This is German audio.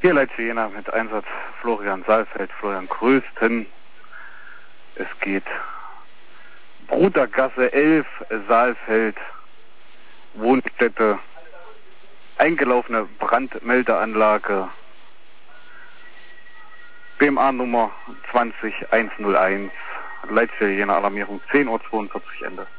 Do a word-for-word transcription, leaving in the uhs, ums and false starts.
Hier Leitze Jena mit Einsatz Florian Saalfeld. Florian grüßten. Es geht Brudergasse elf, Saalfeld, Wohnstätte, eingelaufene Brandmeldeanlage, B M A-Nummer zwanzig eins null eins, Leitze Jena, Alarmierung zehn Uhr zweiundvierzig, Ende.